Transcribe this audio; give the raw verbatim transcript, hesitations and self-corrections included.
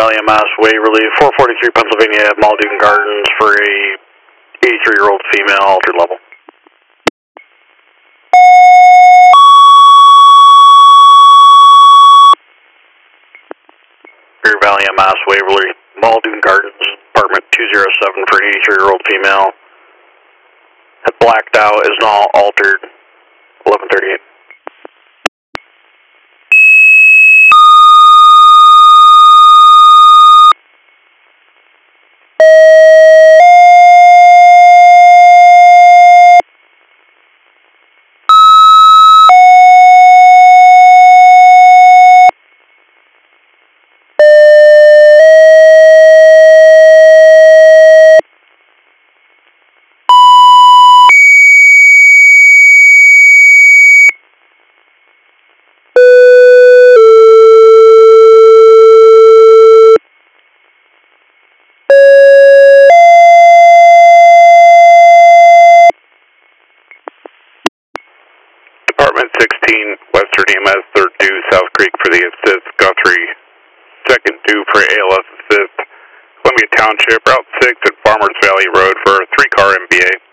Valley, Mass, Waverly, four forty-three Pennsylvania, Muldoon Gardens for a eighty-three-year-old female, altered level. Greer Valley, Mass, Waverly, Muldoon Gardens, apartment two oh seven for an eighty-three-year-old female. Had blacked out, is now altered, eleven thirty-eight. Department sixteen, Western E M S, third due, South Creek for the assist, Guthrie, second due for A L S assist, Columbia Township, Route six at Farmers Valley Road for a three car M B A.